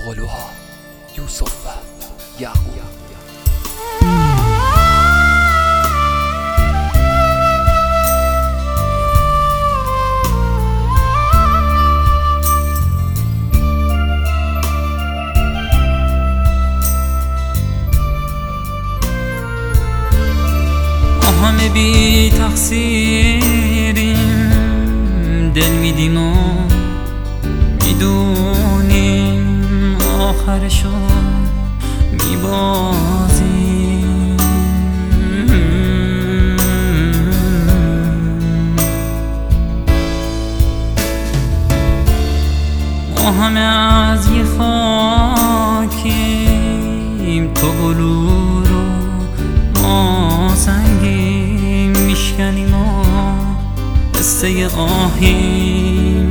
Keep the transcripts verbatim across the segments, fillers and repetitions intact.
قلوها یوسف و یعقوب. همه بی تقصیریم، دل میدیم و میدونیم آخرشو میبازیم. ما همه از یه خاکیم، تو بلور و ما سنگیم، میشکنیم و قصه آهیم.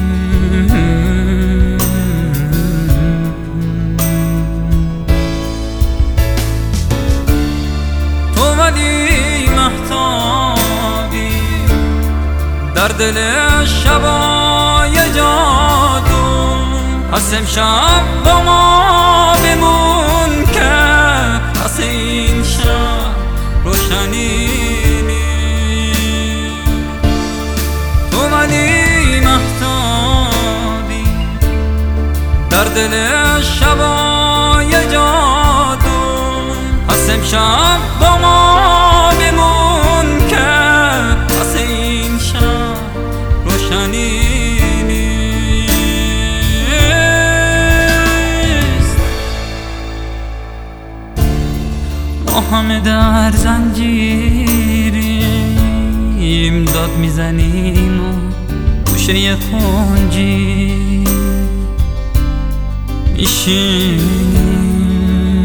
تو ولی مهتابی در دل شبای جادو، از امشب با ما بمون که از این شب روشنی نیست. تو ولی مهتابی در دل شبای جادو، از امشب با ما بمون که از این شب روشنی ما همه در زنجیریم، داد میزنیم و گوشه کنجی میشینیم.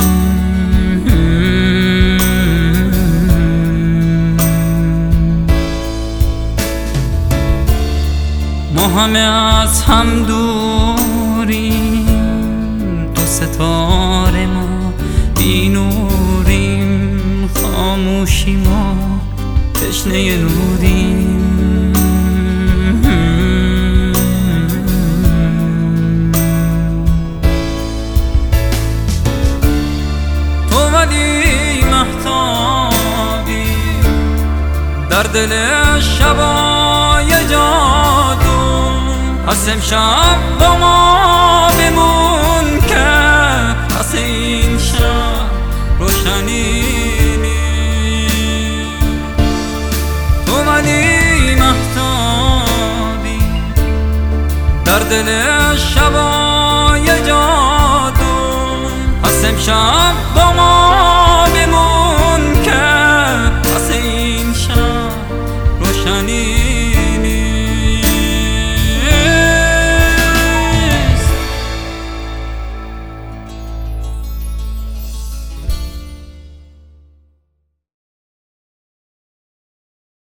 ما همه از هم دوریم، تو ستاره ما بینوریم، خاموشیم و تشنه نوریم. تو ولی مهتابی در دل شبای جادو، از امشب با ما بمون که از این شب روشنی نیست. تو ولی مهتابی در دل شبای جادو، از امشب